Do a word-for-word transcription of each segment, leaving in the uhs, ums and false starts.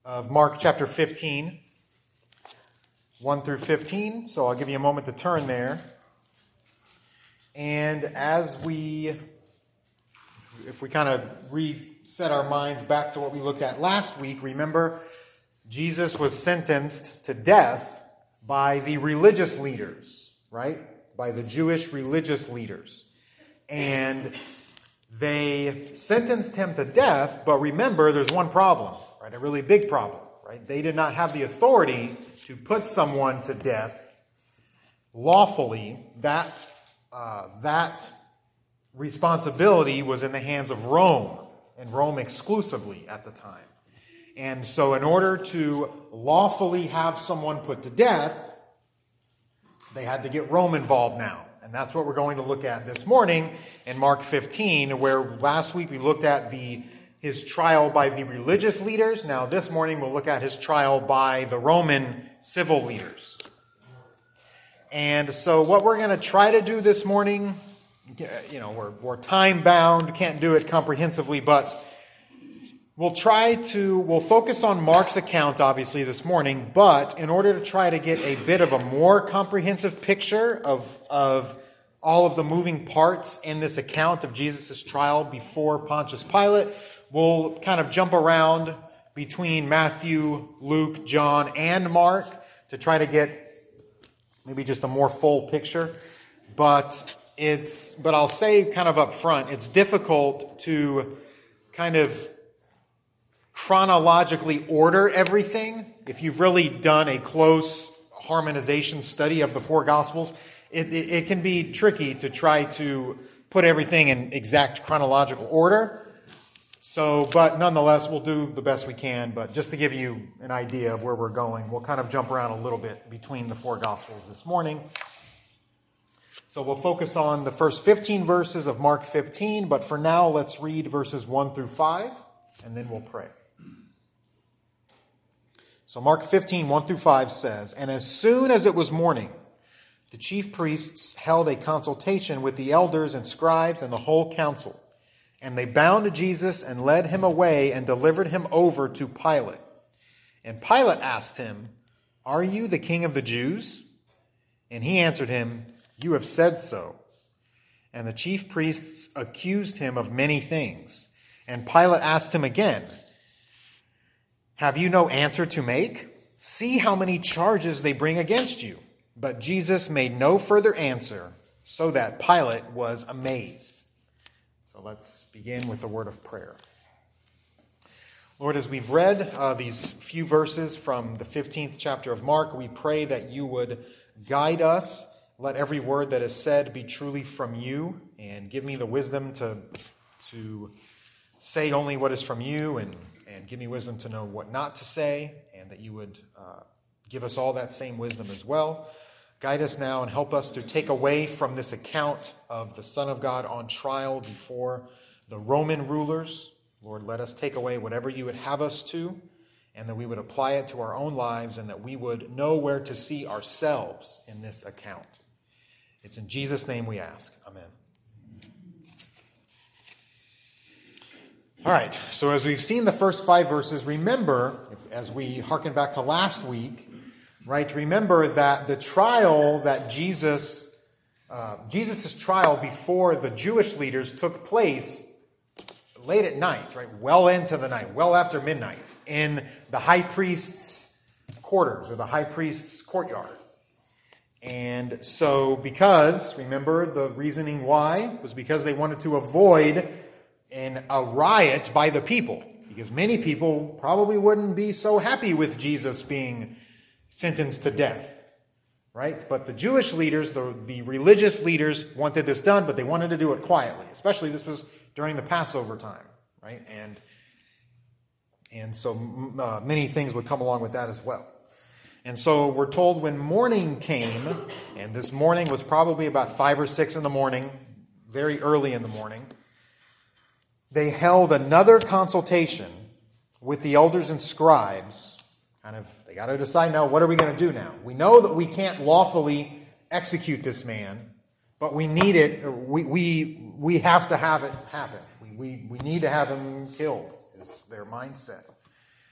of Mark chapter fifteen, one through fifteen. So I'll give you a moment to turn there. And as we, if we kind of reset our minds back to what we looked at last week, remember Jesus was sentenced to death by the religious leaders, right? By the Jewish religious leaders. And they sentenced him to death, but remember, there's one problem, right? A really big problem, right? They did not have the authority to put someone to death lawfully. That, uh, that responsibility was in the hands of Rome, and Rome exclusively at the time. And so in order to lawfully have someone put to death, they had to get Rome involved now. And that's what we're going to look at this morning in Mark fifteen, where last week we looked at the his trial by the religious leaders. Now this morning we'll look at his trial by the Roman civil leaders. And so what we're going to try to do this morning, you know, we're, we're time bound, can't do it comprehensively, but we'll try to, we'll focus on Mark's account, obviously, this morning, but in order to try to get a bit of a more comprehensive picture of, of all of the moving parts in this account of Jesus' trial before Pontius Pilate, we'll kind of jump around between Matthew, Luke, John, and Mark to try to get maybe just a more full picture. But it's, but I'll say kind of up front, it's difficult to kind of chronologically order everything. If you've really done a close harmonization study of the four Gospels, it, it, it can be tricky to try to put everything in exact chronological order. So, but nonetheless, we'll do the best we can. But just to give you an idea of where we're going, we'll kind of jump around a little bit between the four Gospels this morning. So we'll focus on the first fifteen verses of Mark fifteen, but for now, let's read verses one through five, and then we'll pray. So Mark fifteen, one through five says, "And as soon as it was morning, the chief priests held a consultation with the elders and scribes and the whole council. And they bound Jesus and led him away and delivered him over to Pilate. And Pilate asked him, 'Are you the king of the Jews?' And he answered him, 'You have said so.' And the chief priests accused him of many things. And Pilate asked him again, 'Have you no answer to make? See how many charges they bring against you.' But Jesus made no further answer, so that Pilate was amazed." So let's begin with a word of prayer. Lord, as we've read uh, these few verses from the fifteenth chapter of Mark, we pray that you would guide us. Let every word that is said be truly from you, and give me the wisdom to, to say only what is from you, and, and give me wisdom to know what not to say, and that you would uh, give us all that same wisdom as well. Guide us now and help us to take away from this account of the Son of God on trial before the Roman rulers. Lord, let us take away whatever you would have us to, and that we would apply it to our own lives, and that we would know where to see ourselves in this account. It's in Jesus' name we ask. Amen. All right, so as we've seen the first five verses, remember, as we hearken back to last week, right, remember that the trial that Jesus, uh, Jesus' trial before the Jewish leaders took place late at night, right, well into the night, well after midnight, in the high priest's quarters, or the high priest's courtyard. And so because, remember, the reasoning why was because they wanted to avoid an, a riot by the people, because many people probably wouldn't be so happy with Jesus being sentenced to death, right? But the Jewish leaders, the, the religious leaders wanted this done, but they wanted to do it quietly. Especially this was during the Passover time, right? And, and so uh, many things would come along with that as well. And so we're told when morning came, and this morning was probably about five or six in the morning, very early in the morning, they held another consultation with the elders and scribes. Kind of, they got to decide now, what are we going to do now? We know that we can't lawfully execute this man, but we need it, we we we have to have it happen. We we, we need to have him killed, is their mindset.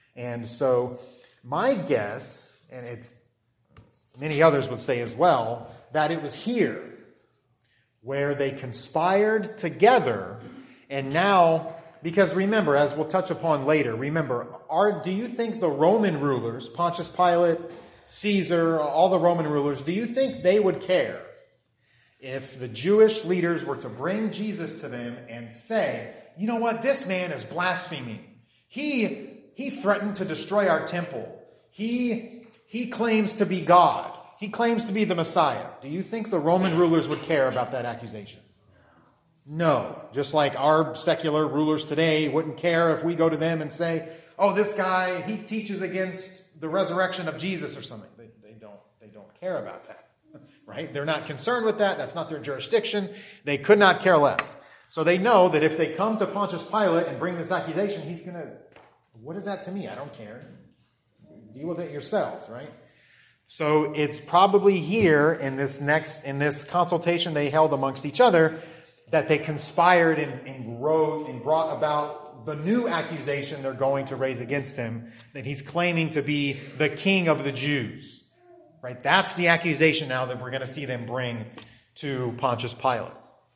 And so my guess, and it's many others would say as well, that it was here where they conspired together. And now, because remember, as we'll touch upon later, remember, are, do you think the Roman rulers, Pontius Pilate, Caesar, all the Roman rulers, do you think they would care if the Jewish leaders were to bring Jesus to them and say, you know what, this man is blaspheming. He, he threatened to destroy our temple. He, he claims to be God. He claims to be the Messiah. Do you think the Roman rulers would care about that accusation? No. Just like our secular rulers today wouldn't care if we go to them and say, oh, this guy, he teaches against the resurrection of Jesus or something. They, they don't, they don't care about that, right? They're not concerned with that. That's not their jurisdiction. They could not care less. So they know that if they come to Pontius Pilate and bring this accusation, he's going to, what is that to me? I don't care. Deal with it yourselves, right? So it's probably here in this next, in this consultation they held amongst each other that they conspired and, and wrote and brought about the new accusation they're going to raise against him, that he's claiming to be the king of the Jews, right? That's the accusation now that we're going to see them bring to Pontius Pilate.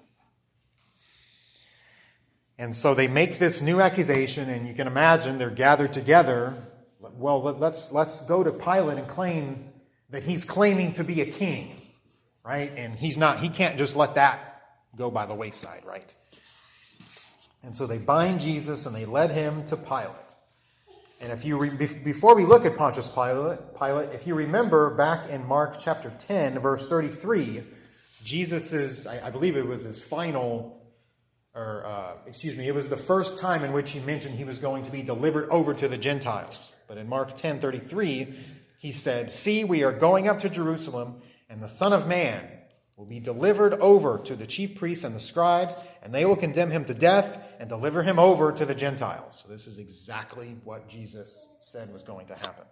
And so they make this new accusation, and you can imagine they're gathered together. Well, let's, let's go to Pilate and claim that he's claiming to be a king, right? And he's not, he can't just let that go by the wayside, right? And so they bind Jesus and they led him to Pilate. And if you re, before we look at Pontius Pilate, Pilate, if you remember back in Mark chapter ten, verse thirty-three, Jesus's, I, I believe it was his final, or uh, excuse me, it was the first time in which he mentioned he was going to be delivered over to the Gentiles. But in Mark ten thirty-three, he said, see, we are going up to Jerusalem, and the Son of Man will be delivered over to the chief priests and the scribes, and they will condemn him to death and deliver him over to the Gentiles. So this is exactly what Jesus said was going to happen.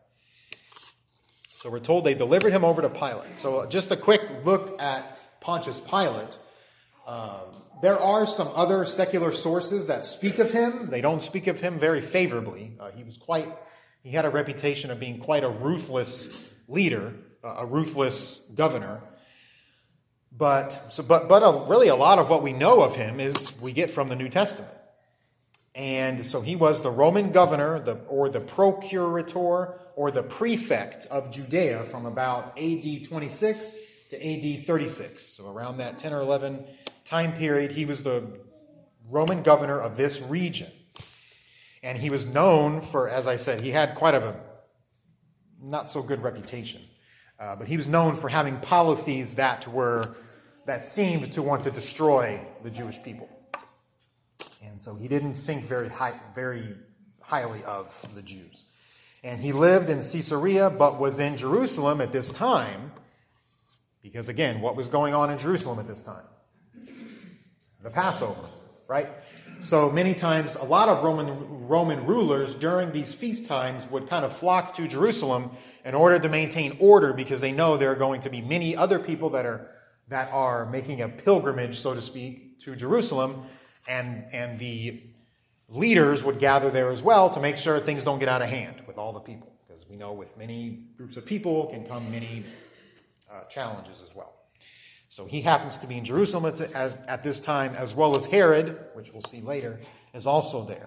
So we're told they delivered him over to Pilate. So just a quick look at Pontius Pilate. Um, there are some other secular sources that speak of him. They don't speak of him very favorably. Uh, he was quite, he had a reputation of being quite a ruthless leader, uh, a ruthless governor. But so, but but a, really a lot of what we know of him is we get from the New Testament. And so he was the Roman governor, the or the procurator, or the prefect of Judea from about A D twenty-six to A D thirty-six. So around that ten or eleven time period, he was the Roman governor of this region. And he was known for, as I said, he had quite of a not so good reputation. Uh, but he was known for having policies that were that seemed to want to destroy the Jewish people. And so he didn't think very high, very highly of the Jews. And he lived in Caesarea, but was in Jerusalem at this time, because again, what was going on in Jerusalem at this time? The Passover, right? So many times, a lot of Roman Roman rulers during these feast times would kind of flock to Jerusalem in order to maintain order, because they know there are going to be many other people that are that are making a pilgrimage, so to speak, to Jerusalem, and and the leaders would gather there as well to make sure things don't get out of hand with all the people, because we know with many groups of people can come many uh, challenges as well. So he happens to be in Jerusalem at, as, at this time, as well as Herod, which we'll see later, is also there.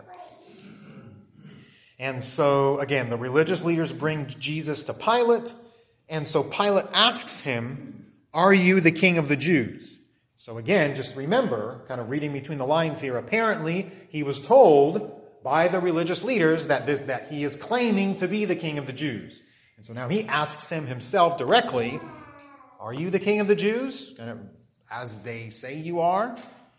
And so, again, the religious leaders bring Jesus to Pilate, and so Pilate asks him, are you the king of the Jews? So again, just remember, kind of reading between the lines here, apparently he was told by the religious leaders that, this, that he is claiming to be the king of the Jews. And so now he asks him himself directly, are you the king of the Jews? Kind of as they say you are.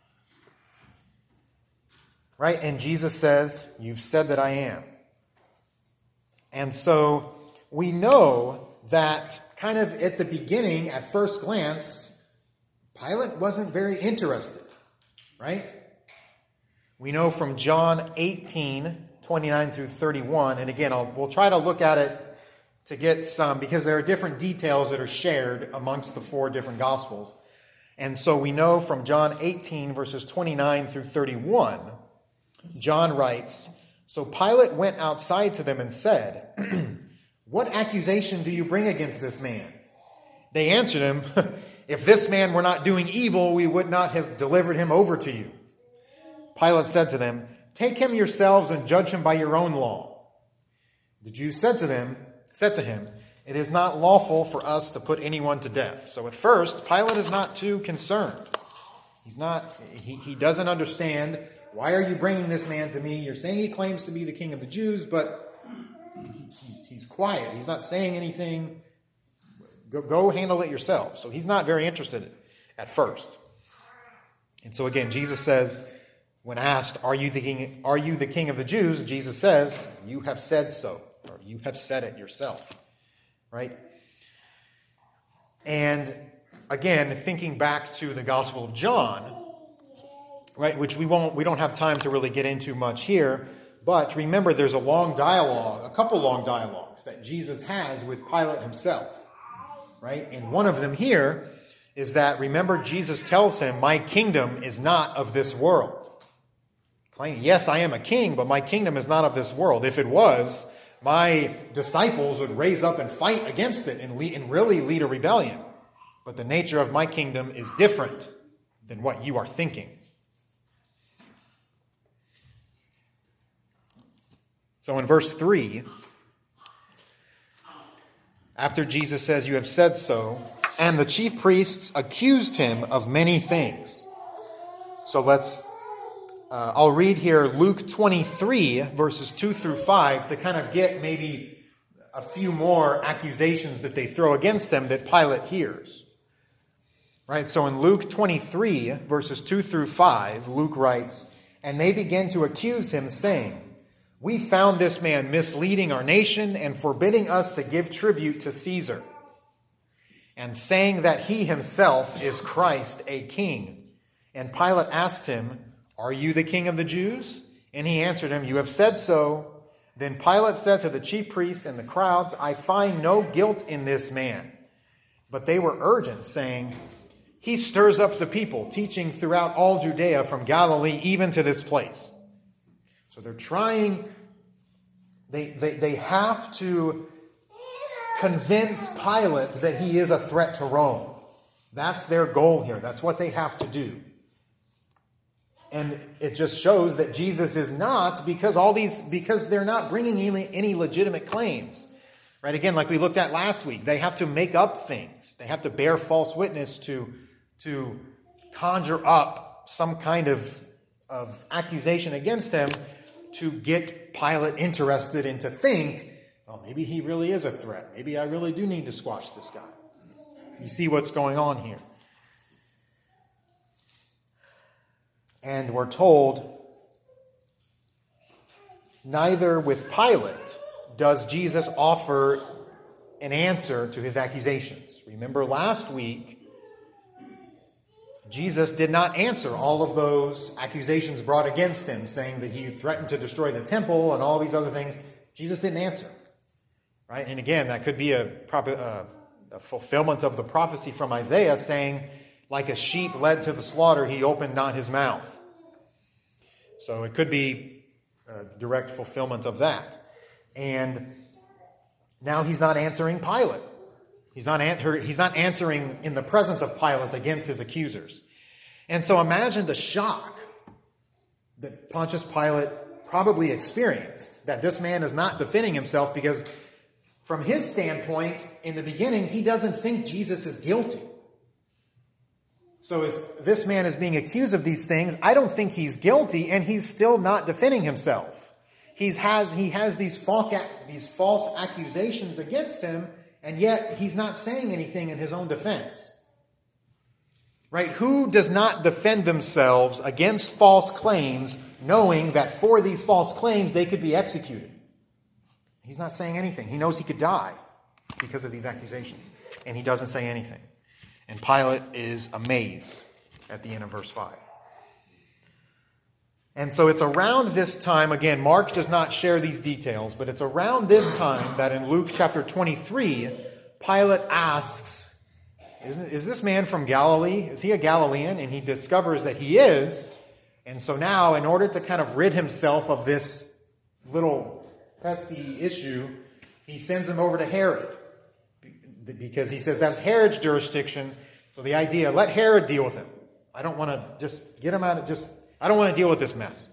Right? And Jesus says, you've said that I am. And so we know that kind of at the beginning, at first glance, Pilate wasn't very interested. Right? We know from John eighteen, twenty-nine through thirty-one, and again, I'll, we'll try to look at it to get some, because there are different details that are shared amongst the four different Gospels. And so we know from John eighteen, verses twenty-nine through thirty-one, John writes, So Pilate went outside to them and said, "What accusation do you bring against this man?" They answered him, "If this man were not doing evil, we would not have delivered him over to you." Pilate said to them, "Take him yourselves and judge him by your own law." The Jews said to them, said to him, "It is not lawful for us to put anyone to death." So at first, Pilate is not too concerned. He's not, he, he doesn't understand, why are you bringing this man to me? You're saying he claims to be the king of the Jews, but he's, he's quiet. He's not saying anything. Go, go handle it yourself. So he's not very interested at first. And so again, Jesus says, when asked, are you the king, are you the king of the Jews? Jesus says, you have said so, or you have said it yourself. Right? And again, thinking back to the Gospel of John, right, which we won't, we don't have time to really get into much here, but remember there's a long dialogue, a couple long dialogues that Jesus has with Pilate himself, right? And one of them here is that, remember, Jesus tells him, "My kingdom is not of this world." Claiming, yes, I am a king, but my kingdom is not of this world. If it was, my disciples would raise up and fight against it and, lead, and really lead a rebellion. But the nature of my kingdom is different than what you are thinking. So in verse three, after Jesus says, "You have said so," and the chief priests accused him of many things. So let's, uh, I'll read here Luke twenty-three, verses two through five, to kind of get maybe a few more accusations that they throw against him that Pilate hears. Right, so in Luke twenty-three, verses two through five, Luke writes, "And they began to accuse him, saying, 'We found this man misleading our nation and forbidding us to give tribute to Caesar, and saying that he himself is Christ, a king.' And Pilate asked him, 'Are you the king of the Jews?' And he answered him, 'You have said so.' Then Pilate said to the chief priests and the crowds, 'I find no guilt in this man.' But they were urgent, saying, 'He stirs up the people, teaching throughout all Judea from Galilee even to this place.'" So they're trying, they, they, they have to convince Pilate that he is a threat to Rome. That's their goal here. That's what they have to do. And it just shows that Jesus is not, because all these, because they're not bringing any, any legitimate claims. Right? Again, like we looked at last week, they have to make up things. They have to bear false witness to, to conjure up some kind of, of accusation against him to get Pilate interested and to think, well, maybe he really is a threat. Maybe I really do need to squash this guy. You see what's going on here. And we're told, neither with Pilate does Jesus offer an answer to his accusations. Remember last week, Jesus did not answer all of those accusations brought against him, saying that he threatened to destroy the temple and all these other things. Jesus didn't answer. Right? And again, that could be a, a fulfillment of the prophecy from Isaiah saying, "Like a sheep led to the slaughter, he opened not his mouth." So it could be a direct fulfillment of that. And now he's not answering Pilate. He's not, he's not answering in the presence of Pilate against his accusers. And so imagine the shock that Pontius Pilate probably experienced, that this man is not defending himself, because from his standpoint, in the beginning, he doesn't think Jesus is guilty. So as this man is being accused of these things, I don't think he's guilty, and he's still not defending himself. He's has, he has these false, these false accusations against him, and yet he's not saying anything in his own defense. Right? Who does not defend themselves against false claims, knowing that for these false claims they could be executed? He's not saying anything. He knows he could die because of these accusations, and he doesn't say anything. And Pilate is amazed at the end of verse five. And so it's around this time, again, Mark does not share these details, but it's around this time that in Luke chapter twenty-three, Pilate asks, is, is this man from Galilee? Is he a Galilean? And he discovers that he is. And so now, in order to kind of rid himself of this little pesky issue, he sends him over to Herod because he says that's Herod's jurisdiction. So the idea, let Herod deal with him. I don't want to just get him out of just, I don't want to deal with this mess.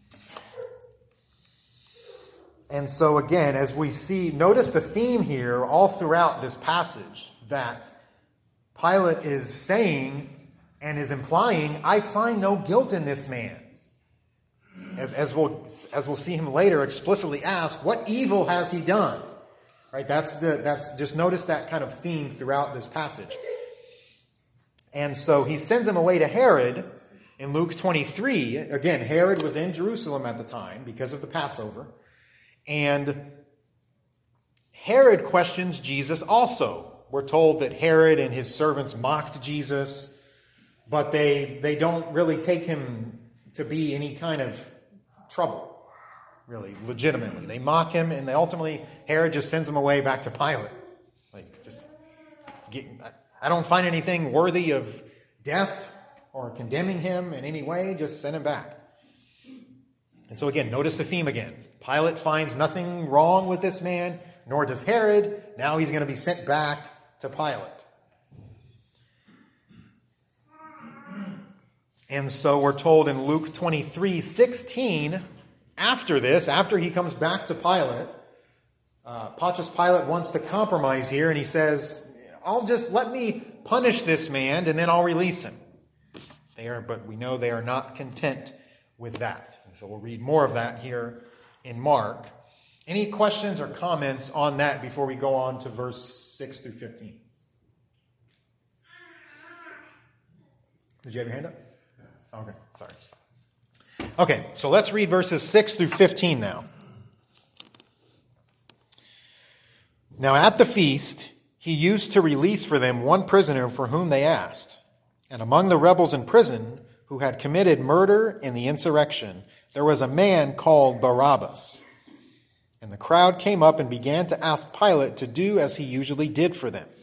And so again, as we see, notice the theme here all throughout this passage that Pilate is saying and is implying, I find no guilt in this man. As, as, we'll, as we'll see him later explicitly ask, what evil has he done? Right? That's the, that's, just notice that kind of theme throughout this passage. And so he sends him away to Herod in Luke twenty-three. Again, Herod was in Jerusalem at the time because of the Passover. And Herod questions Jesus also. We're told that Herod and his servants mocked Jesus, but they, they don't really take him to be any kind of trouble, really, legitimately. They mock him, and they ultimately, Herod just sends him away back to Pilate. Like, just get, I don't find anything worthy of death or condemning him in any way, just send him back. And so again, notice the theme again. Pilate finds nothing wrong with this man, nor does Herod. Now he's going to be sent back to Pilate. And so we're told in Luke twenty-three sixteen, after this, after he comes back to Pilate, uh, Pontius Pilate wants to compromise here, and he says, I'll just let me punish this man, and then I'll release him. They are, but we know they are not content with that. And so we'll read more of that here in Mark. Any questions or comments on that before we go on to verse six through fifteen? Did you have your hand up? Okay, sorry. Okay, so let's read verses six through fifteen now. Now at the feast, he used to release for them one prisoner for whom they asked. And among the rebels in prison who had committed murder in the insurrection, there was a man called Barabbas. And the crowd came up and began to ask Pilate to do as he usually did for them.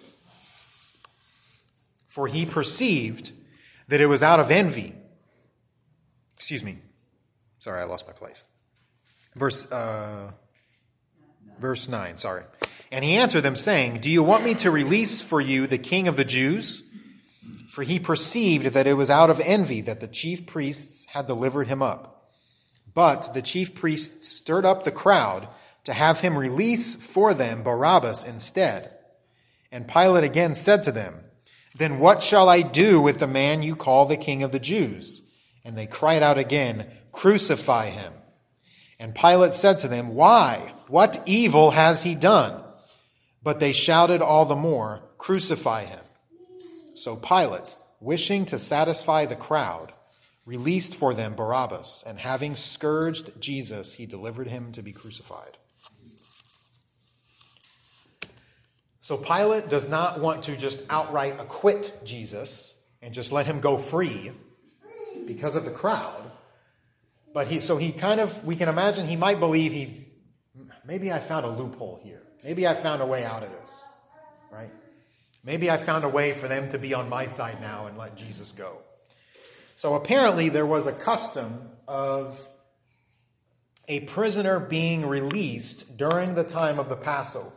For he perceived that it was out of envy. Excuse me. Sorry, I lost my place. Verse, uh, verse nine, sorry. And he answered them, saying, do you want me to release for you the king of the Jews? For he perceived that it was out of envy that the chief priests had delivered him up. But the chief priests stirred up the crowd to have him release for them Barabbas instead. And Pilate again said to them, then what shall I do with the man you call the king of the Jews? And they cried out again, crucify him. And Pilate said to them, why? What evil has he done? But they shouted all the more, crucify him. So Pilate, wishing to satisfy the crowd, released for them Barabbas, and having scourged Jesus, he delivered him to be crucified. So Pilate does not want to just outright acquit Jesus and just let him go free because of the crowd. But he, so he kind of, we can imagine he might believe he, maybe I found a loophole here. Maybe I found a way out of this, right? Maybe I found a way for them to be on my side now and let Jesus go. So apparently there was a custom of a prisoner being released during the time of the Passover.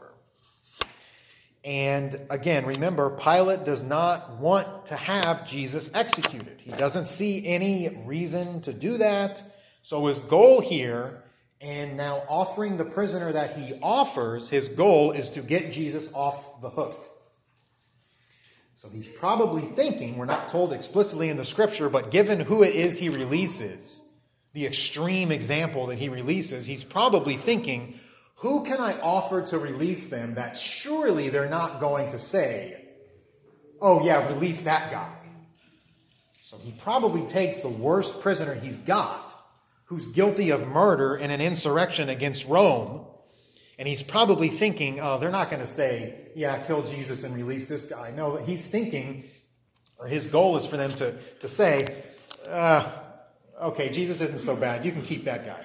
And again, remember, Pilate does not want to have Jesus executed. He doesn't see any reason to do that. So his goal here, and now offering the prisoner that he offers, his goal is to get Jesus off the hook. So he's probably thinking, we're not told explicitly in the scripture, but given who it is he releases, the extreme example that he releases, he's probably thinking, who can I offer to release them that surely they're not going to say, oh yeah, release that guy. So he probably takes the worst prisoner he's got, who's guilty of murder in an insurrection against Rome, and he's probably thinking, oh, they're not going to say, yeah, kill Jesus and release this guy. No, he's thinking, or his goal is for them to, to say, uh, okay, Jesus isn't so bad. You can keep that guy.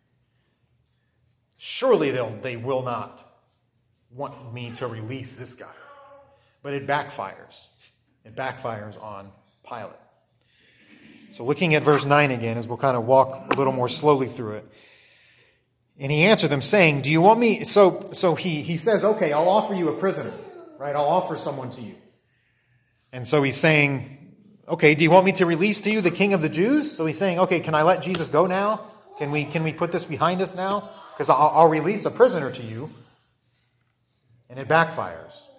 Surely they'll, they will not want me to release this guy. But it backfires. It backfires on Pilate. So looking at verse nine again, as we'll kind of walk a little more slowly through it. And he answered them, saying, do you want me? So, so he, he says, okay, I'll offer you a prisoner, right? I'll offer someone to you. And so he's saying, okay, do you want me to release to you the King of the Jews? So he's saying, okay, can I let Jesus go now? Can we, can we put this behind us now? Because I'll, I'll release a prisoner to you. And it backfires.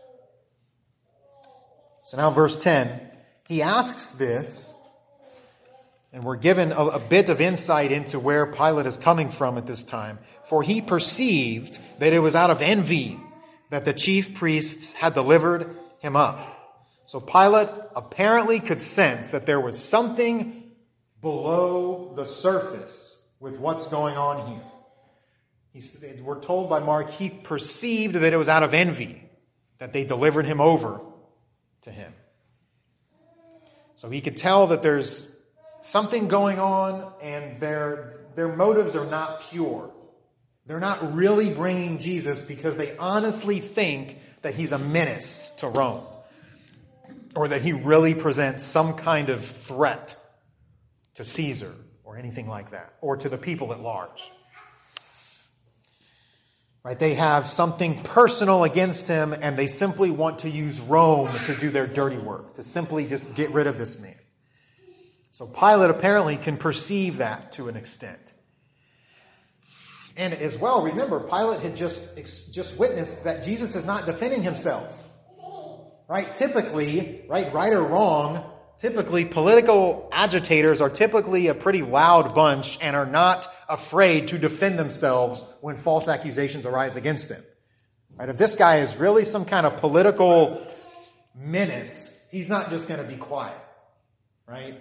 So now verse ten, he asks this, and we're given a, a bit of insight into where Pilate is coming from at this time. For he perceived that it was out of envy that the chief priests had delivered him up. So Pilate apparently could sense that there was something below the surface with what's going on here. He's, we're told by Mark, he perceived that it was out of envy that they delivered him over to him. So he could tell that there's something going on, and their, their motives are not pure. They're not really bringing Jesus because they honestly think that he's a menace to Rome, or that he really presents some kind of threat to Caesar or anything like that, or to the people at large. Right? They have something personal against him, and they simply want to use Rome to do their dirty work, to simply just get rid of this man. So Pilate apparently can perceive that to an extent. And as well, remember, Pilate had just, just witnessed that Jesus is not defending himself. Right? Typically, right, right or wrong, typically political agitators are typically a pretty loud bunch and are not afraid to defend themselves when false accusations arise against them. Right? If this guy is really some kind of political menace, he's not just going to be quiet. Right?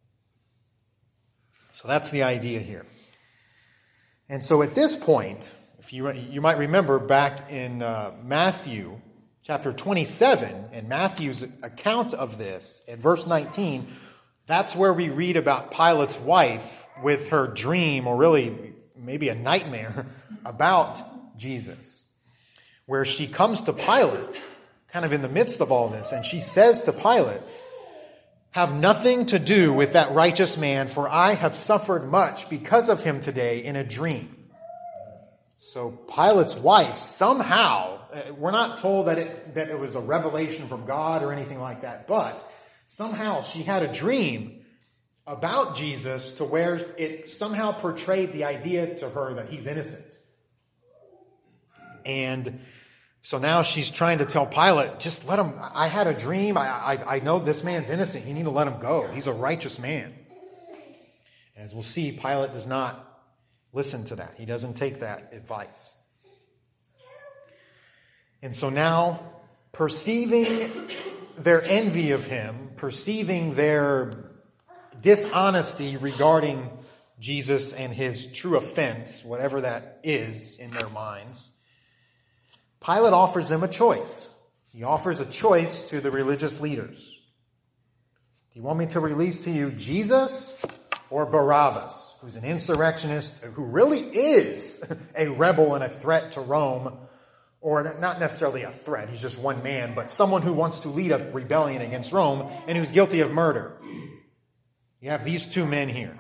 So that's the idea here. And so at this point, if you you might remember back in uh, Matthew chapter twenty-seven, and Matthew's account of this, at verse nineteen, that's where we read about Pilate's wife with her dream, or really maybe a nightmare, about Jesus, where she comes to Pilate, kind of in the midst of all this, and she says to Pilate, have nothing to do with that righteous man, for I have suffered much because of him today in a dream. So Pilate's wife somehow, we're not told that it, that it was a revelation from God or anything like that, but somehow she had a dream about Jesus to where it somehow portrayed the idea to her that he's innocent. And so now she's trying to tell Pilate, just let him, I had a dream, I, I, I know this man's innocent, you need to let him go. He's a righteous man. And as we'll see, Pilate does not listen to that. He doesn't take that advice. And so now, perceiving their envy of him, perceiving their dishonesty regarding Jesus and his true offense, whatever that is in their minds, Pilate offers them a choice. He offers a choice to the religious leaders. Do you want me to release to you Jesus or Barabbas, who's an insurrectionist, who really is a rebel and a threat to Rome, or not necessarily a threat, he's just one man, but someone who wants to lead a rebellion against Rome and who's guilty of murder? You have these two men here.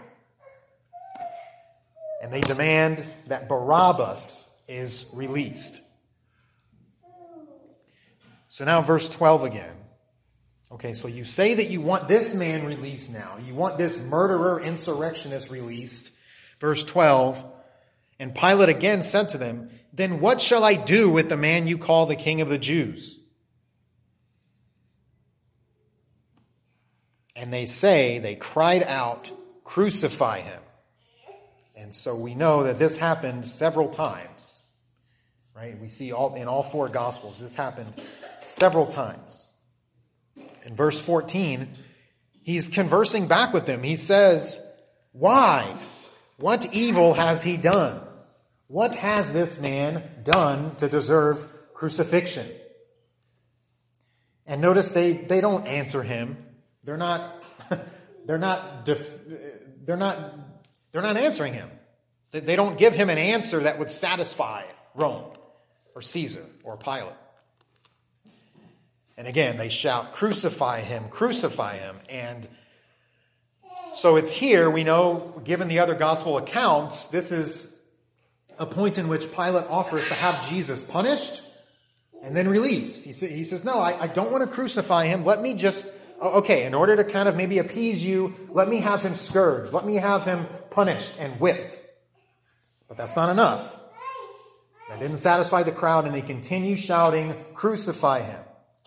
And they demand that Barabbas is released. So now verse twelve again. Okay, so you say that you want this man released now. You want this murderer, insurrectionist released. Verse twelve, and Pilate again said to them, then what shall I do with the man you call the King of the Jews? And they say, they cried out, crucify him. And so we know that this happened several times. Right? We see all in all four Gospels, this happened several times. In verse fourteen, he's conversing back with them. He says, why? What evil has he done? What has this man done to deserve crucifixion? And notice they, they don't answer him. They're not they're not def, they're not they're not answering him. They don't give him an answer that would satisfy Rome or Caesar or Pilate. And again, they shout, crucify him, crucify him. And so it's here, we know, given the other gospel accounts, this is a point in which Pilate offers to have Jesus punished and then released. He, sa- he says, no, I, I don't want to crucify him. Let me just, okay, in order to kind of maybe appease you, let me have him scourged. Let me have him punished and whipped. But that's not enough. That didn't satisfy the crowd, and they continue shouting, crucify him.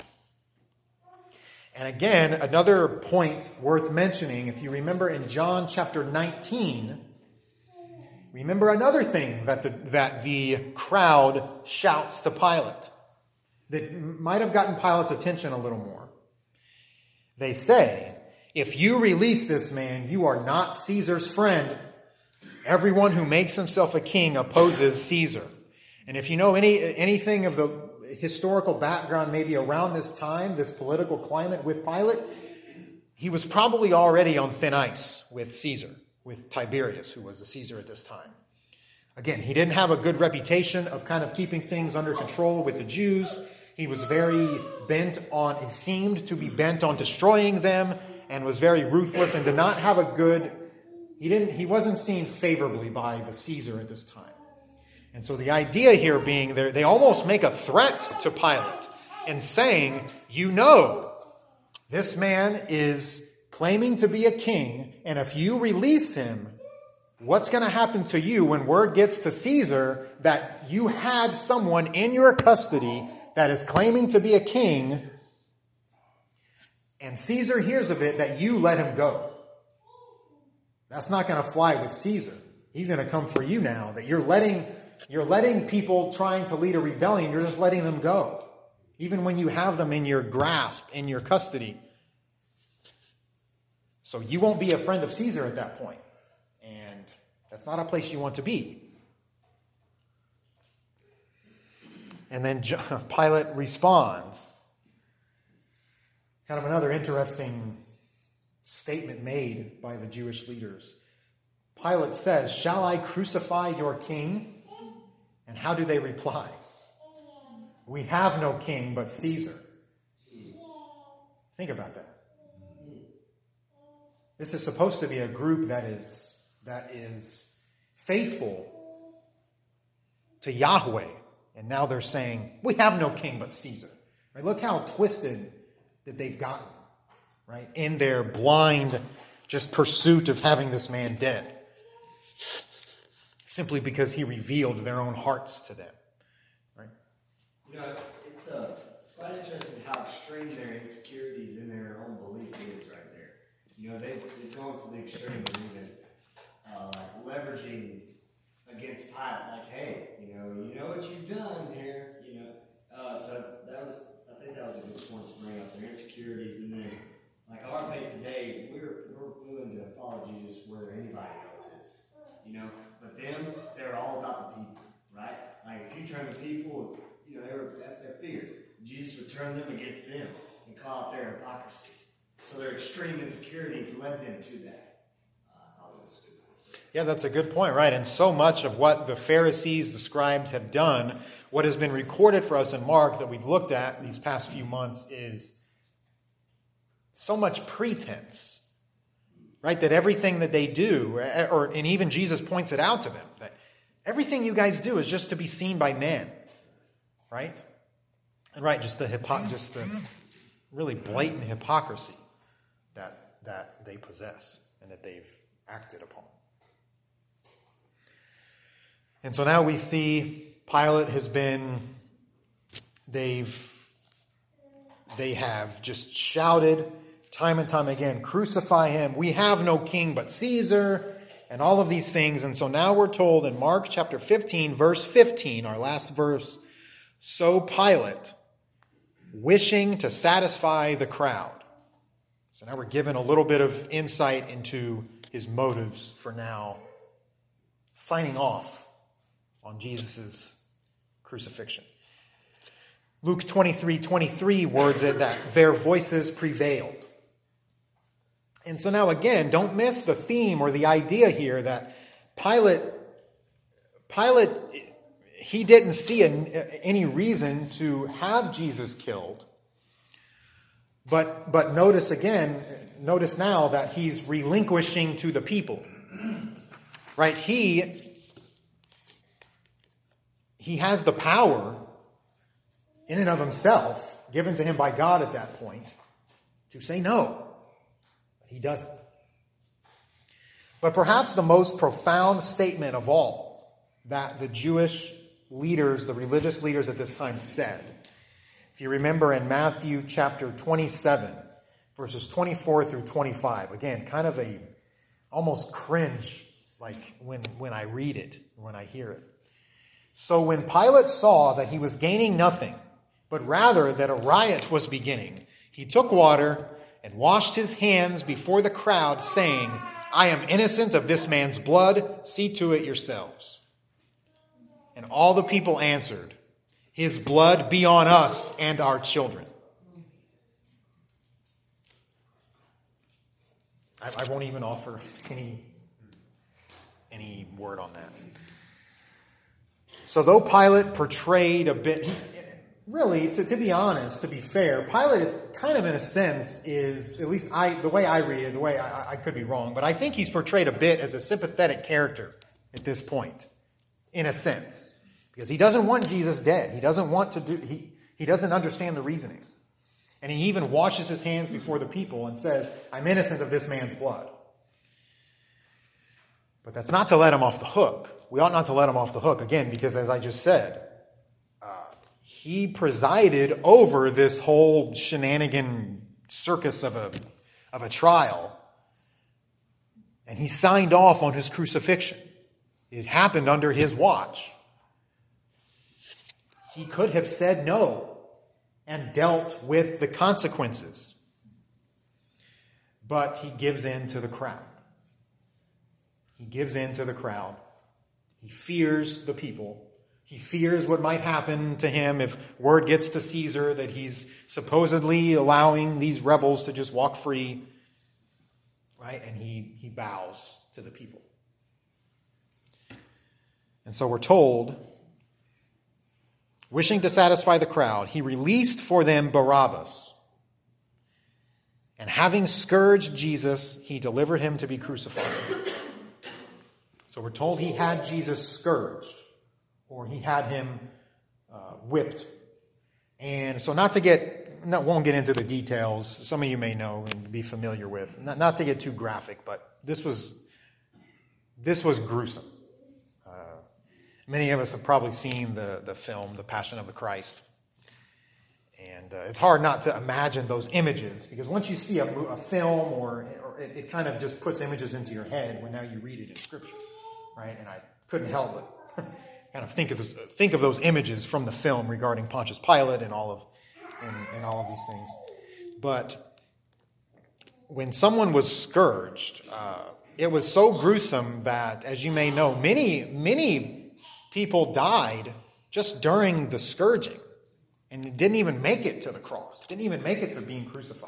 And again, another point worth mentioning, if you remember in John chapter nineteen, remember another thing that the, that the crowd shouts to Pilate that might have gotten Pilate's attention a little more. They say, if you release this man, you are not Caesar's friend. Everyone who makes himself a king opposes Caesar. And if you know any anything of the historical background maybe around this time, this political climate with Pilate, he was probably already on thin ice with Caesar, with Tiberius, who was the Caesar at this time. Again, he didn't have a good reputation of kind of keeping things under control with the Jews. He was very bent on, it seemed to be bent on destroying them, and was very ruthless and did not have a good, he didn't, he wasn't seen favorably by the Caesar at this time. And so the idea here being there, they almost make a threat to Pilate and saying, you know, this man is claiming to be a king, and if you release him, what's going to happen to you when word gets to Caesar that you had someone in your custody that is claiming to be a king, and Caesar hears of it that you let him go? That's not going to fly with Caesar. He's going to come for you now, that you're letting... You're letting people trying to lead a rebellion, you're just letting them go. Even when you have them in your grasp, in your custody. So you won't be a friend of Caesar at that point. And that's not a place you want to be. And then Pilate responds. Kind of another interesting statement made by the Jewish leaders. Pilate says, shall I crucify your king? And how do they reply? We have no king but Caesar. Think about that. This is supposed to be a group that is, that is faithful to Yahweh. And now they're saying, we have no king but Caesar. Right? Look how twisted that they've gotten, right? In their blind just pursuit of having this man dead. Simply because he revealed their own hearts to them. Right? You know, it's, uh, it's quite interesting how extreme their insecurities in their own belief is right there. You know, they, they've gone to the extreme of even uh, leveraging against Pilate. Like, hey, you know, you know what you've done here. You know, uh, so that was, I think that was a good point to bring up, their insecurities. And then, like our faith today, we're, we're willing to follow Jesus where anybody else is. You know, but them, they're all about the people, right? Like if you turn the people, you know, they were, that's their fear. Jesus would turn them against them and call out their hypocrisies. So their extreme insecurities led them to that. Uh, I thought it was good. Yeah, that's a good point, right? And so much of what the Pharisees, the scribes have done, what has been recorded for us in Mark that we've looked at these past few months is so much pretense. Right, that everything that they do, or and even Jesus points it out to them, that everything you guys do is just to be seen by men, right? And right, just the hypo- just the really blatant hypocrisy that that they possess and that they've acted upon. And so now we see Pilate has been, they've they have just shouted time and time again, crucify him. We have no king but Caesar, and all of these things. And so now we're told in Mark chapter fifteen, verse fifteen, our last verse, so Pilate, wishing to satisfy the crowd. So now we're given a little bit of insight into his motives for now signing off on Jesus' crucifixion. Luke twenty-three twenty-three words it that their voices prevailed. And so now again, don't miss the theme or the idea here that Pilate, Pilate, he didn't see an, any reason to have Jesus killed. But, but notice again, notice now that he's relinquishing to the people. Right? He, he has the power in and of himself, given to him by God at that point, to say no. He doesn't. But perhaps the most profound statement of all that the Jewish leaders, the religious leaders at this time said, if you remember in Matthew chapter twenty-seven, verses twenty-four through twenty-five, again, kind of a almost cringe like when, when I read it, when I hear it. So when Pilate saw that he was gaining nothing, but rather that a riot was beginning, he took water and washed his hands before the crowd, saying, I am innocent of this man's blood. See to it yourselves. And all the people answered, his blood be on us and our children. I, I won't even offer any, any word on that. So though Pilate portrayed a bit, he, really, to, to be honest, to be fair, Pilate is kind of in a sense is, at least I, the way I read it, the way I, I could be wrong, but I think he's portrayed a bit as a sympathetic character at this point, in a sense, because he doesn't want Jesus dead. He doesn't want to do, he, he doesn't understand the reasoning. And he even washes his hands before the people and says, I'm innocent of this man's blood. But that's not to let him off the hook. We ought not to let him off the hook, again, because as I just said, uh, he presided over this whole shenanigan circus of a, of a trial, and he signed off on his crucifixion. It happened under his watch. He could have said no and dealt with the consequences, but he gives in to the crowd. He gives in to the crowd. He fears the people. He fears what might happen to him if word gets to Caesar that he's supposedly allowing these rebels to just walk free. Right? And he, he bows to the people. And so we're told, wishing to satisfy the crowd, he released for them Barabbas. And having scourged Jesus, he delivered him to be crucified. So we're told he had Jesus scourged, or he had him uh, whipped. And so not to get, not, won't get into the details, some of you may know and be familiar with, not, not to get too graphic, but this was, this was gruesome. Uh, many of us have probably seen the, the film, The Passion of the Christ. And uh, it's hard not to imagine those images, because once you see a, a film, or, or it, it kind of just puts images into your head when now you read it in Scripture. Right? And I couldn't help but kind of think of this, think of those images from the film regarding Pontius Pilate and all of and, and all of these things. But when someone was scourged, uh, it was so gruesome that, as you may know, many many people died just during the scourging, and didn't even make it to the cross, didn't even make it to being crucified.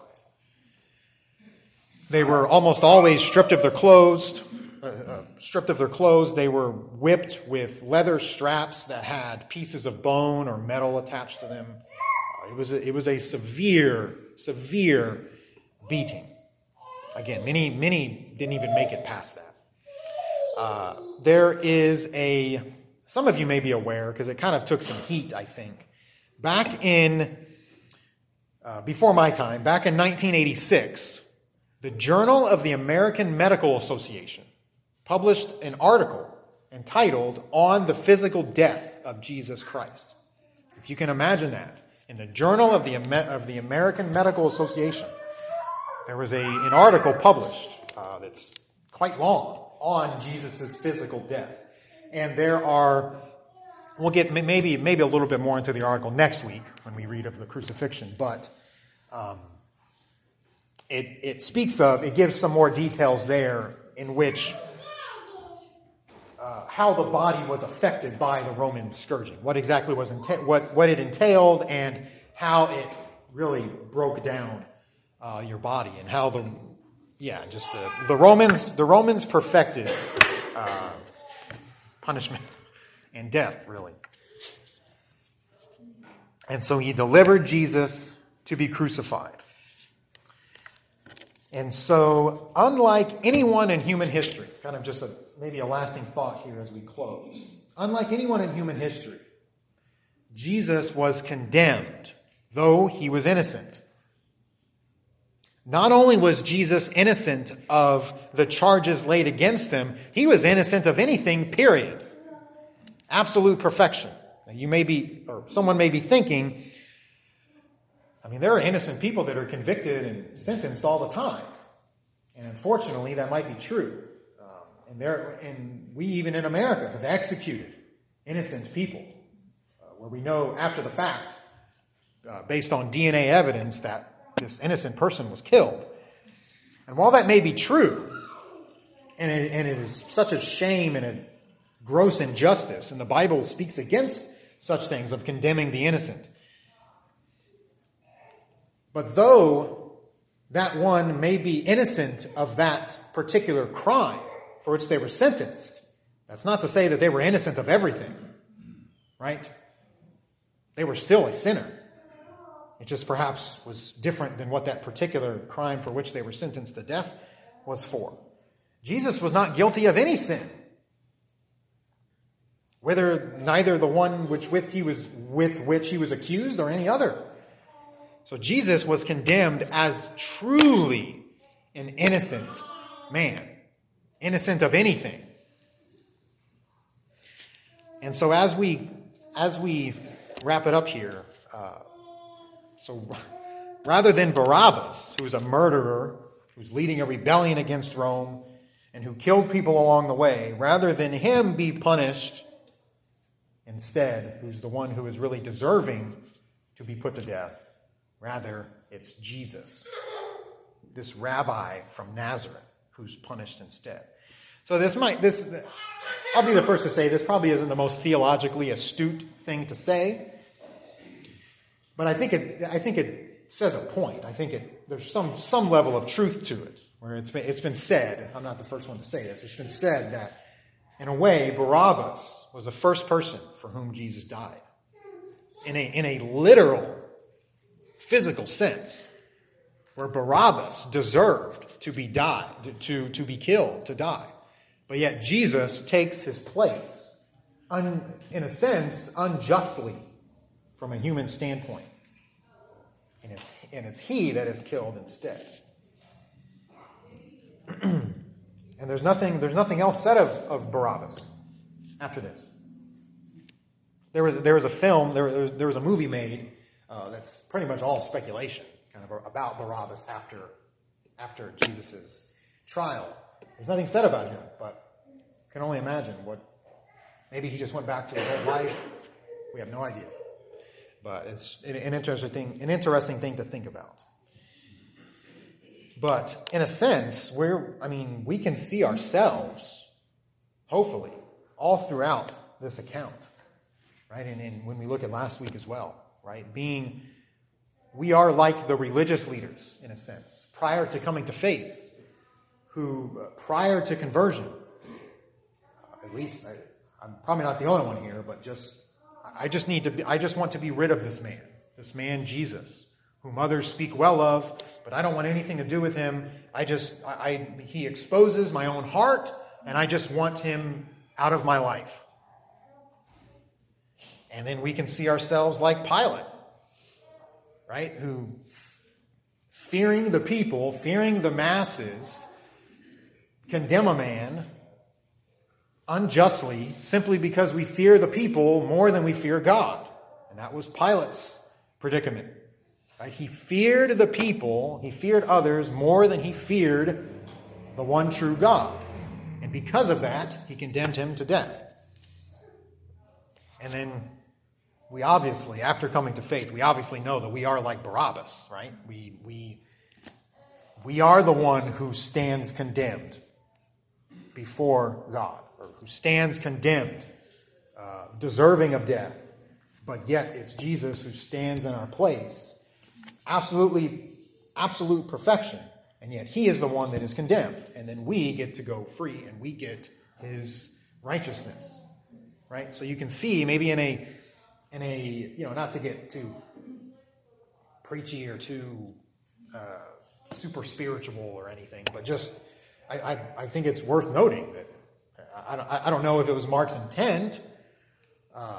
They were almost always stripped of their clothes. Uh, stripped of their clothes. They were whipped with leather straps that had pieces of bone or metal attached to them. Uh, it was a, it was a severe, severe beating. Again, many, many didn't even make it past that. Uh, there is a, some of you may be aware, because it kind of took some heat, I think. Back in, uh, before my time, back in nineteen eighty-six, the Journal of the American Medical Association published an article entitled On the Physical Death of Jesus Christ. If you can imagine that, in the Journal of the, of the American Medical Association, there was a, an article published uh, that's quite long on Jesus' physical death. And there are, we'll get maybe, maybe a little bit more into the article next week when we read of the crucifixion, but um, it, it speaks of, it gives some more details there in which Uh, how the body was affected by the Roman scourging, what exactly was enta- what what it entailed, and how it really broke down uh, your body, and how the yeah just the the Romans the Romans perfected uh, punishment and death, really. And so he delivered Jesus to be crucified. And so, unlike anyone in human history, kind of just a maybe a lasting thought here as we close. Unlike anyone in human history, Jesus was condemned, though he was innocent. Not only was Jesus innocent of the charges laid against him, he was innocent of anything, period. Absolute perfection. Now you may be, or someone may be thinking, I mean, there are innocent people that are convicted and sentenced all the time. And unfortunately, that might be true. Um, and there, and we even in America have executed innocent people, uh, where we know after the fact, uh, based on D N A evidence, that this innocent person was killed. And while that may be true, and it, and it is such a shame and a gross injustice, and the Bible speaks against such things of condemning the innocent. But though that one may be innocent of that particular crime for which they were sentenced, that's not to say that they were innocent of everything, right? They were still a sinner. It just perhaps was different than what that particular crime for which they were sentenced to death was for. Jesus was not guilty of any sin, whether neither the one which with he was with which he was accused or any other. So Jesus was condemned as truly an innocent man, innocent of anything. And so as we as we wrap it up here, uh, so rather than Barabbas, who was a murderer, who's leading a rebellion against Rome, and who killed people along the way, rather than him be punished, instead, who's the one who is really deserving to be put to death, rather, it's Jesus, this rabbi from Nazareth, who's punished instead. So this might, this, I'll be the first to say this probably isn't the most theologically astute thing to say, but I think it, I think it says a point. I think it, there's some, some level of truth to it, where it's been, it's been said, I'm not the first one to say this, it's been said that, in a way, Barabbas was the first person for whom Jesus died. In a, in a literal, physical sense, where Barabbas deserved to be died, to, to be killed, to die. But yet Jesus takes his place, un, in a sense, unjustly from a human standpoint. And it's, and it's he that is killed instead. And there's nothing, there's nothing else said of, of Barabbas after this. There was, there was a film, there was, there was a movie made uh, that's pretty much all speculation, kind of about Barabbas after, after Jesus' trial. There's nothing said about him, but can only imagine what, maybe he just went back to his old life. We have no idea. But it's an interesting thing, an interesting thing to think about. But in a sense, we're, I mean, we can see ourselves, hopefully, all throughout this account, right? And, and when we look at last week as well, right? Being, we are like the religious leaders, in a sense, prior to coming to faith, who, uh, prior to conversion, uh, at least, I, I'm probably not the only one here, but just, I just need to be, I just want to be rid of this man, this man Jesus, whom others speak well of, but I don't want anything to do with him. I just, I, I he exposes my own heart, and I just want him out of my life. And then we can see ourselves like Pilate, right? Who, fearing the people, fearing the masses, condemn a man unjustly simply because we fear the people more than we fear God. And that was Pilate's predicament. Right? He feared the people, he feared others more than he feared the one true God. And because of that, he condemned him to death. And then we obviously, after coming to faith, we obviously know that we are like Barabbas, right? We, we, we are the one who stands condemned before God, or who stands condemned, uh, deserving of death. But yet it's Jesus who stands in our place. Absolutely, absolute perfection. And yet he is the one that is condemned. And then we get to go free and we get his righteousness. Right? So you can see maybe in a, in a, you know, not to get too preachy or too uh, super spiritual or anything, but just, I, I, I think it's worth noting that, I don't, I don't know if it was Mark's intent uh,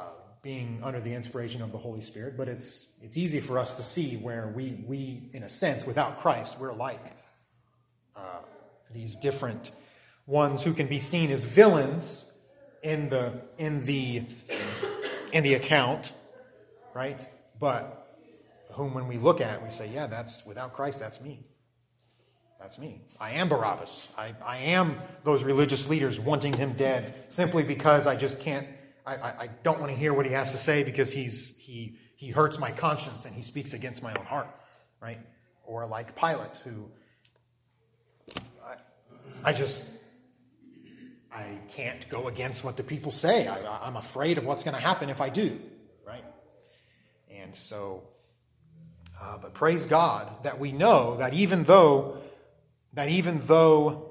being under the inspiration of the Holy Spirit, but it's it's easy for us to see where we, we in a sense, without Christ, we're like uh, these different ones who can be seen as villains in the in the in the account, right? But whom when we look at, we say, yeah, that's without Christ, that's me. That's me. I am Barabbas. I, I am those religious leaders wanting him dead simply because I just can't, I, I, I don't want to hear what he has to say because he's he he hurts my conscience and he speaks against my own heart, right? Or like Pilate, who I, I just, I can't go against what the people say. I, I'm afraid of what's going to happen if I do, right? And so, uh, but praise God that we know that even though That even though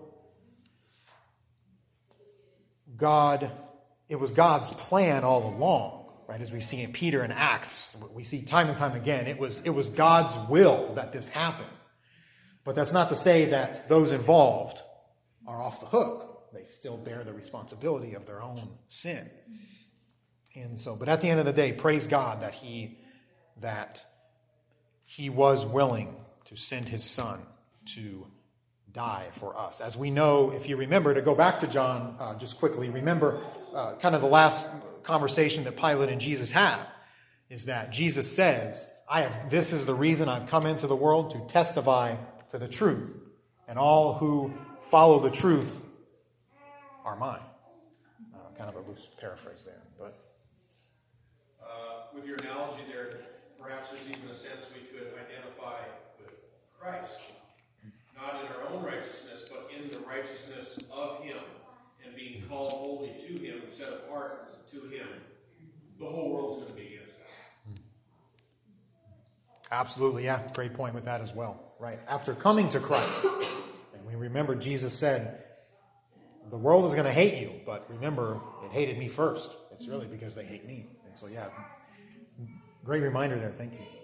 God, it was God's plan all along, right? As we see in Peter and Acts, we see time and time again, it was, it was God's will that this happened. But that's not to say that those involved are off the hook. They still bear the responsibility of their own sin. And so, but at the end of the day, praise God that he, that he was willing to send his son to die for us. As we know, if you remember, to go back to John uh, just quickly, remember uh, kind of the last conversation that Pilate and Jesus had, is that Jesus says, I have, this is the reason I've come into the world, to testify to the truth. And all who follow the truth are mine. Uh, kind of a loose paraphrase there. But uh, with your analogy there, perhaps there's even a sense we could identify with Christ. Not in our own righteousness, but in the righteousness of him, and being called holy to him and set apart to him. The whole world's going to be against us. Absolutely, yeah. Great point with that as well. Right. After coming to Christ, and we remember Jesus said, the world is going to hate you, but remember, it hated me first. It's really because they hate me. And so, yeah, great reminder there. Thank you.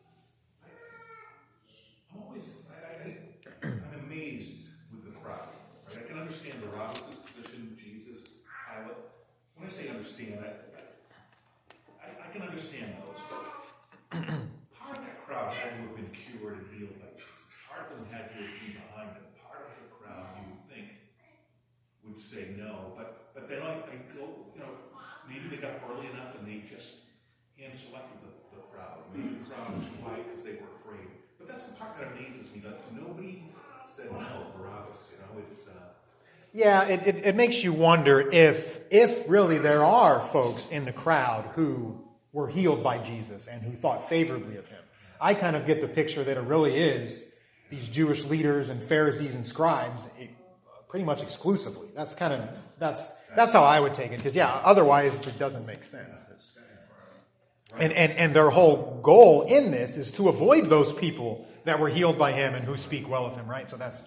I'm always... I'm amazed with the crowd. Right? I can understand Barabbas' position, Jesus, Pilate. When I say understand, I, I, I can understand those. Part of that crowd had to have been cured and healed by Jesus. Part of them had to have been behind him. Part of the crowd, you would think, would say no. But but then I, I go, you know, maybe they got early enough and they just hand-selected the, the crowd. Maybe the crowd was quiet because they were afraid. But that's the part that amazes me, that nobody said no, Barabbas, you know, it's... Uh... Yeah, it, it, it makes you wonder if, if really there are folks in the crowd who were healed by Jesus and who thought favorably of him. I kind of get the picture that it really is these Jewish leaders and Pharisees and scribes, it, pretty much exclusively. That's kind of, that's that's how I would take it, because, yeah, otherwise it doesn't make sense. And, and and their whole goal in this is to avoid those people that were healed by him and who speak well of him, right? So that's,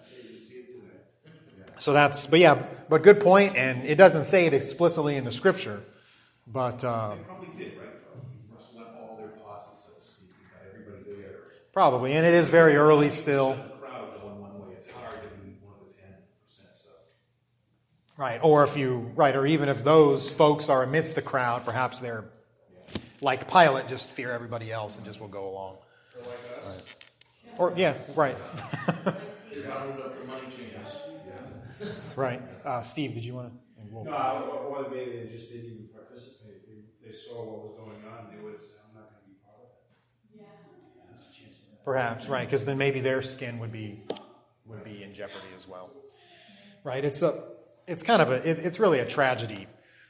so that's, but yeah, but good point, and it doesn't say it explicitly in the scripture, but... Uh, they probably did, right? Rustle up all their posses, so to speak, got everybody there. Probably, and it is very early still. The crowd going one way, it's hard to be one of the ten percent stuff. Right, or if you, right, or even if those folks are amidst the crowd, perhaps they're like Pilate, just fear everybody else and just will go along. Or like us. Right. Or, yeah, right. They rounded up the money changers. Yeah. Right. Uh, Steve, did you want to? We'll... No, or maybe they just didn't even participate. They, they saw what was going on. They would say, I'm not going to be part of it. Yeah. There's a chance of that. Perhaps, right, because then maybe their skin would be would be in jeopardy as well. Right. It's a, it's kind of a, it, it's really a tragedy.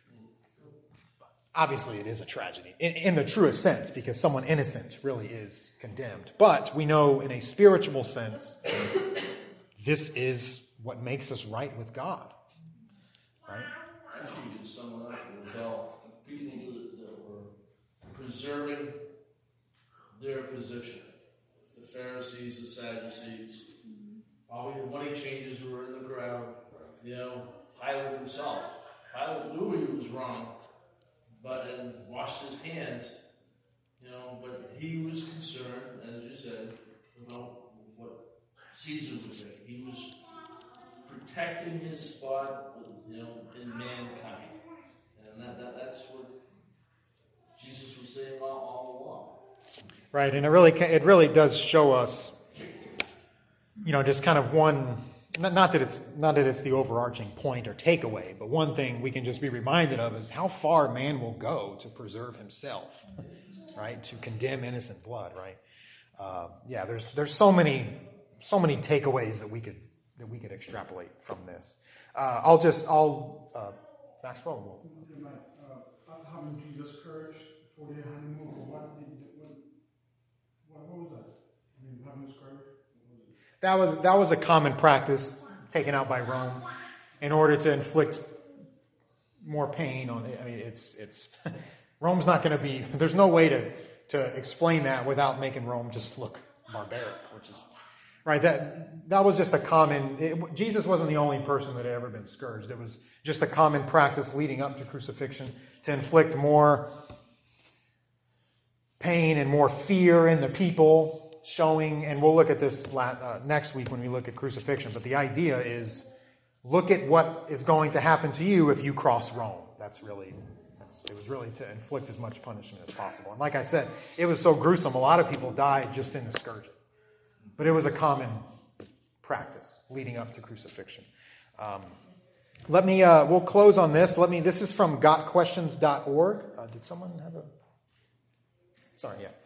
Obviously, it is a tragedy in, in the truest sense, because someone innocent really is condemned. But we know in a spiritual sense, this is what makes us right with God. Right? Actually, you could sum it up and tell people that, that were preserving their position. The Pharisees, the Sadducees, probably the money changers who were in the crowd. You know, Pilate himself. Pilate knew he was wrong, but and washed his hands, you know, but he was concerned, as you said, about what Caesar would think. He was protecting his spot, you know, in mankind. And that, that that's what Jesus saying all, all along. Right, and it really ca- it really does show us, you know, just kind of one. Not, not that it's not that it's the overarching point or takeaway, but one thing we can just be reminded of is how far man will go to preserve himself, right? To condemn innocent blood, right? Uh, yeah, there's there's so many so many takeaways that we could that we could extrapolate from this. Uh, I'll just I'll uh, Maxwell. Will. Uh, having Jesus courage for the honeymoon, or what, did, what, what, what was that? I mean, having this courage? That was that was a common practice taken out by Rome in order to inflict more pain on it. I mean, it's it's Rome's not going to be. There's no way to to explain that without making Rome just look barbaric, which is right. That that was just a common. It, Jesus wasn't the only person that had ever been scourged. It was just a common practice leading up to crucifixion to inflict more pain and more fear in the people. Showing, and we'll look at this uh, next week when we look at crucifixion, but the idea is look at what is going to happen to you if you cross Rome. That's really, that's, it was really to inflict as much punishment as possible. And like I said, it was so gruesome, a lot of people died just in the scourging. But it was a common practice leading up to crucifixion. Um, let me, uh, we'll close on this. Let me, this is from got questions dot org. Uh, did someone have a, sorry, yeah.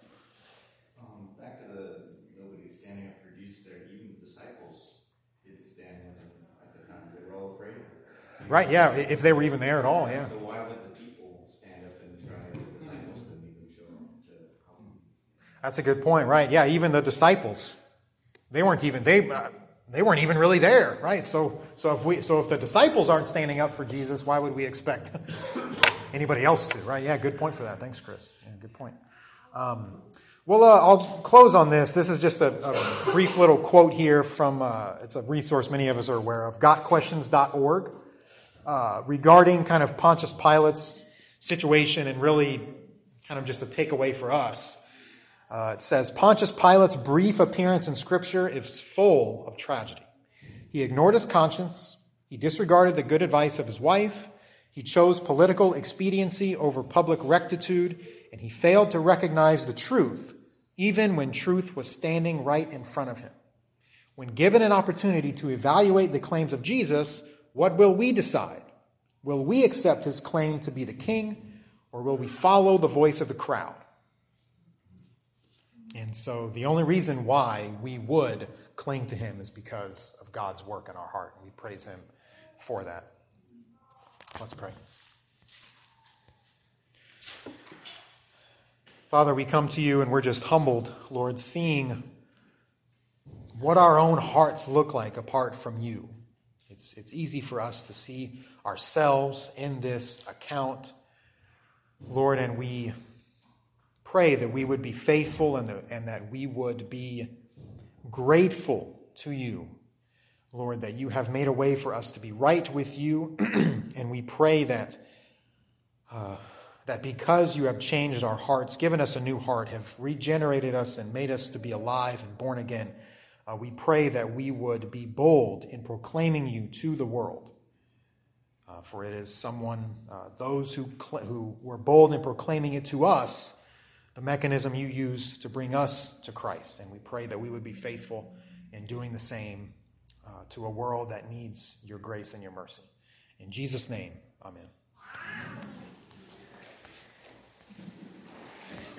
Right, yeah, if they were even there at all, yeah. So why would the people stand up and try if the disciples didn't even show up to help them? That's a good point, right? Yeah, even the disciples, they weren't even they uh, they weren't even really there, right? So so if we so if the disciples aren't standing up for Jesus, why would we expect anybody else to, right? Yeah, good point for that. Thanks, Chris. Yeah, good point. Um, well, uh, I'll close on this. This is just a, a brief little quote here from uh, it's a resource many of us are aware of, got questions dot org. Uh, regarding kind of Pontius Pilate's situation and really kind of just a takeaway for us. Uh, it says, Pontius Pilate's brief appearance in Scripture is full of tragedy. He ignored his conscience. He disregarded the good advice of his wife. He chose political expediency over public rectitude, and he failed to recognize the truth, even when truth was standing right in front of him. When given an opportunity to evaluate the claims of Jesus, what will we decide? Will we accept his claim to be the king, or will we follow the voice of the crowd? And so the only reason why we would cling to him is because of God's work in our heart, and we praise him for that. Let's pray. Father, we come to you and we're just humbled, Lord, seeing what our own hearts look like apart from you. It's, it's easy for us to see ourselves in this account, Lord, and we pray that we would be faithful and, the, and that we would be grateful to you, Lord, that you have made a way for us to be right with you, and we pray that uh, that because you have changed our hearts, given us a new heart, have regenerated us and made us to be alive and born again, Uh, we pray that we would be bold in proclaiming you to the world. Uh, for it is someone, uh, those who cl- who were bold in proclaiming it to us, the mechanism you used to bring us to Christ. And we pray that we would be faithful in doing the same uh, to a world that needs your grace and your mercy. In Jesus' name, amen.